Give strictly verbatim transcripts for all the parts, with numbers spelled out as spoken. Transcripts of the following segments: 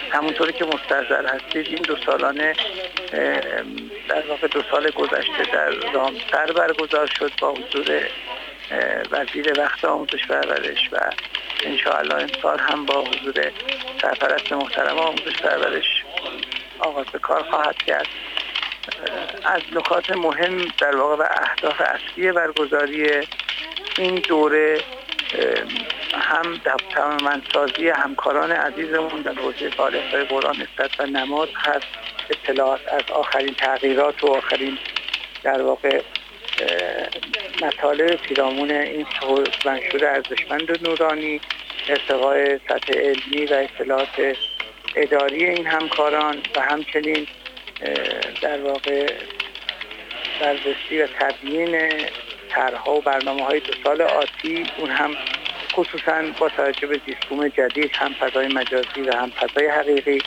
همونطوری که مستحضر هستید این دو سالانه در واقع دو سال گذشته در رامسر برگزار شد با حضور وزیر وقت آموزش و پرورش و انشاءالله امسال هم با حضور سرپرست محترم آموزش و پرورش آغاز به کار خواهد کرد. از نکات مهم در واقع و اهداف اصلی برگزاری این دوره هم توانمندسازی همکاران عزیزمون در حوزه فعالیت‌های قرآن نسبت و نماز هست، اطلاعات از آخرین تغییرات و آخرین در واقع مطالب پیرامون این منشور ارزشمند نورانی، ارتقای سطح علمی و اطلاعات اداری این همکاران و همچنین در واقع بررسی و تبیین طرح‌ها و برنامه‌های دو سال آتی، اون هم خصوصاً با توجه به زیست‌بوم جدید، هم فضای مجازی و هم فضای حقیقی.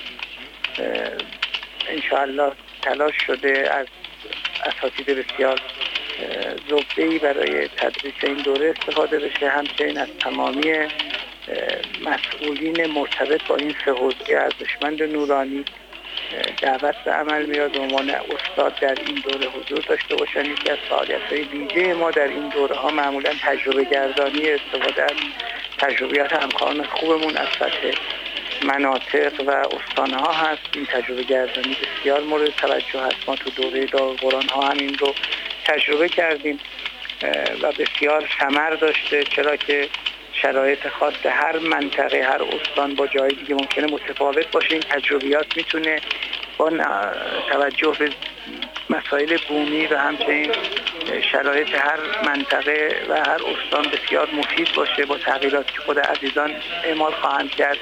انشاءالله تلاش شده از اساتید بسیار زبده‌ای برای تدریس این دوره استفاده بشه، همچنین از تمامی مسئولین مرتبط با این سه حوزه ارزشمند نورانی دعوت به عمل میاد به عنوان استاد در این دوره حضور داشته باشن. یکی از فعالیت‌های ویژه ما در این دوره ها معمولاً تجربه گردانی، استفاده از تجربیات همکاران خوبمون از سطح مناطق و استان‌ها هست. این تجربه گردانی بسیار مورد توجه هست. ما تو دوره دارالقرآن ها هم این رو تجربه کردیم و بسیار ثمر داشته، چرا که شرایط خاص هر منطقه، هر استان با جای دیگه ممکنه متفاوت باشه. این تجربیات میتونه با توجه به مسائل بومی و همچنین شرایط هر منطقه و هر استان بسیار مفید باشه. با تغییراتی که خود عزیزان اعمال خواهند کرد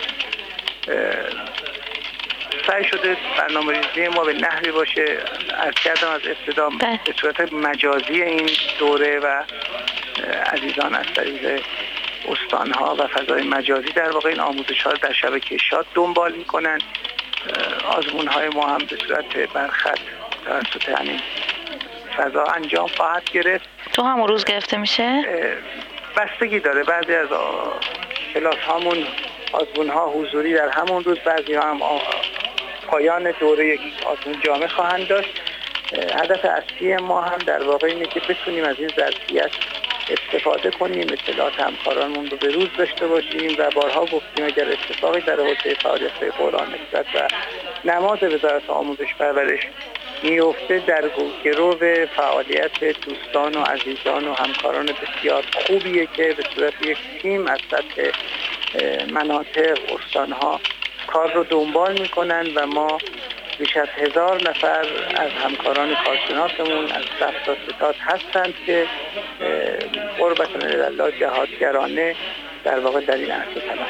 سعی شده برنامه‌ریزی ما به نحوی باشه، عرض کردم از ابتدا به صورت مجازی این دوره و عزیزان از طریق استان‌ها و فضای مجازی در واقع این آموزش‌ها رو در شبکه شاد دنبال می‌کنن. آزمون‌های ما هم به صورت برخط توسط همین فضا انجام خواهد گرفت. تو همون روز گرفته میشه؟ بستگی داره. بعضی از کلاس هامون آزمون‌ها حضوری در همون روز، بعضی ها هم پایان دوره یک آزمون جامع خواهند داشت. هدف اصلی ما هم در واقع اینه که بتونیم از این ظرفیت استفاده کنیم، اطلاعات همکارانمون رو به روز داشته باشیم و بارها گفتیم اگر اتفاقی در حوزه فعالیت‌های قرآن نسبت و نماز وزارت آموزش پرورش میفته، در گرو فعالیت دوستان و عزیزان و همکاران بسیار خوبیه که به صورت یک تیم از سطح مناطق، استان‌ها کار رو دنبال میکنن و ما بیش از هزار نفر از همکاران کارشناسمون از صف تا ستاد هستند که قربت الله جهادگرانه در واقع در این عرصه تلاش